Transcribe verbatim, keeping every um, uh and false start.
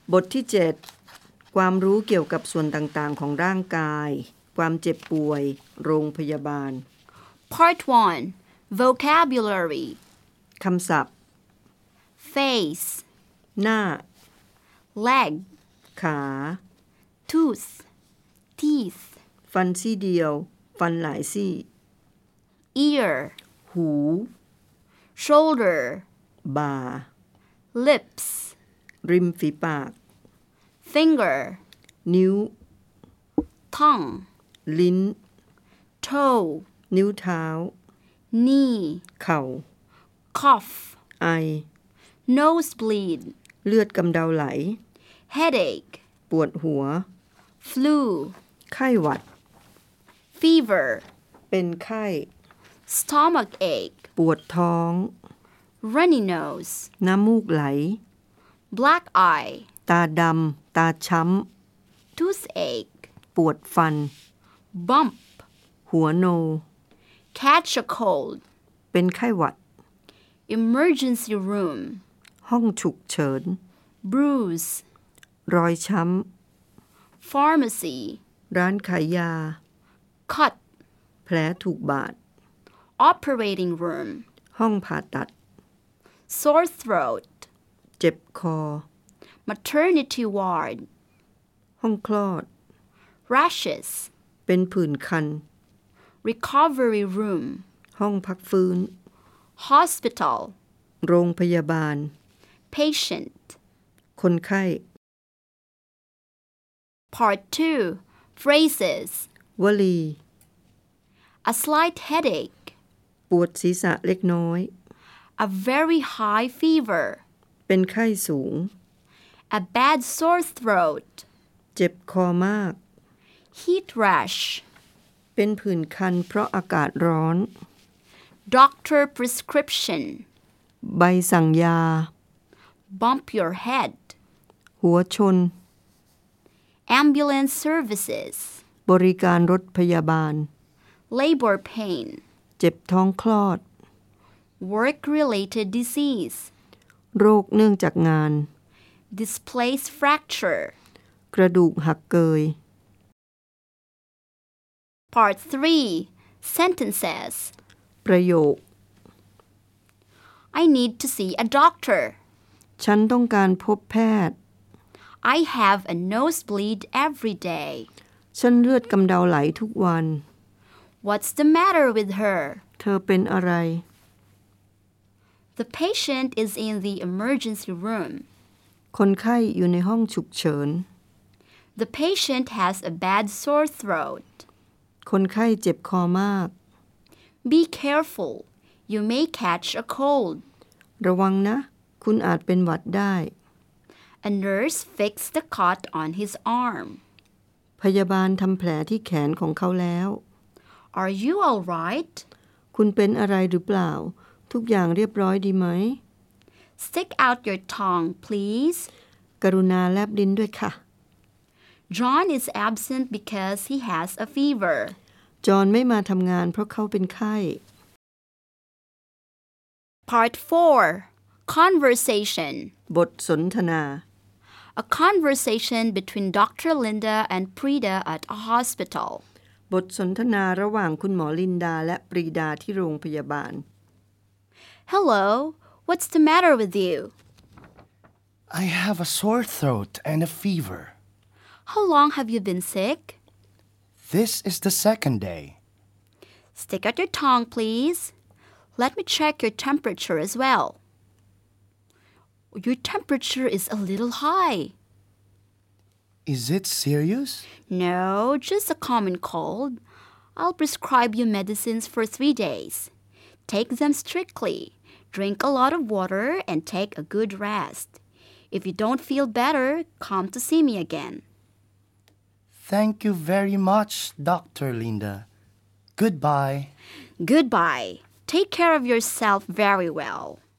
บทที่เจ็ดความรู้เกี่ยวกับส่วนต่างๆของร่างกายความเจ็บป่วยโรงพยาบาล Part one. Vocabulary. คำศัพท์ Face. หน้า Leg. ขา Tooth. Teeth. ฟันซี่เดียวฟันหลายซี่ Ear. หู Shoulder. บ่า Lips. ริมฝีปาก Finger. นิ้ว Tongue. ลิ้น Toe. นิ้วเท้า Knee. เข่า Cough. ไอ Nosebleed. เลือดกำเดาไหล Headache. ปวดหัว Flu. ไข้หวัด Fever. เป็นไข้ Stomach ache. ปวดท้อง Runny nose. น้ำมูกไหล Black eye. ตาดำตาช้ำ Toothache. ปวดฟัน Bump. หัวโน Catch a cold. เป็นไข้หวัด Emergency room. ห้องฉุกเฉิน Bruise. รอยช้ Pharmacy. ำร้านขายยา Cut. แผลถูกบาด Operating room. ห้องผ่าตัด Sore throat. เจ็บคอ Maternity ward. ห้องคลอด Rashes. เป็นผื่นคัน Recovery room. ห้องพักฟื้น Hospital. โรงพยาบาล Patient. คนไข้ Part two. Phrases. วลี A slight headache. ปวดศีรษะเล็กน้อย A very high fever. เป็นไข้สูง A bad sore throat. เจ็บคอมาก Heat rash. เป็นผื่นคันเพราะอากาศร้อน Doctor prescription. ใบสั่งยา Bump your head. หัวชน Ambulance services. บริการรถพยาบาล Labor pain. เจ็บท้องคลอด Work-related disease. โรคเนื่องจากงาน Displaced fracture. กระดูกหักเกย Part three. Sentences. ประโยค I need to see a doctor. ฉันต้องการพบแพทย์ I have a nosebleed every day. ฉันเลือดกำเดาไหลทุกวัน What's the matter with her? เธอเป็นอะไร The patient is in the emergency room. คนไข้อยู่ในห้องฉุกเฉิน The patient has a bad sore throat. คนไข้เจ็บคอมาก Be careful. You may catch a cold. ระวังนะ คุณอาจเป็นหวัดได้ A nurse fixed the cut on his arm. พยาบาลทำแผลที่แขนของเขาแล้ว Are you all right? คุณเป็นอะไรหรือเปล่า ทุกอย่างเรียบร้อยดีไหม Stick out your tongue, please. กรุณาแลบลิ้นด้วยค่ะ John is absent because he has a fever. จอห์นไม่มาทำงานเพราะเขาเป็นไข้ Part four. Conversation. บทสนทนา A conversation between Doctor Linda and Prida at a hospital. บทสนทนาระหว่างคุณหมอลินดาและปรีดาที่โรงพยาบาล Hello, what's the matter with you? I have a sore throat and a fever. How long have you been sick? This is the second day. Stick out your tongue, please. Let me check your temperature as well. Your temperature is a little high. Is it serious? No, just a common cold. I'll prescribe you medicines for three days. Take them strictly. Drink a lot of water and take a good rest. If you don't feel better, come to see me again. Thank you very much, Doctor Linda. Goodbye. Goodbye. Take care of yourself very well.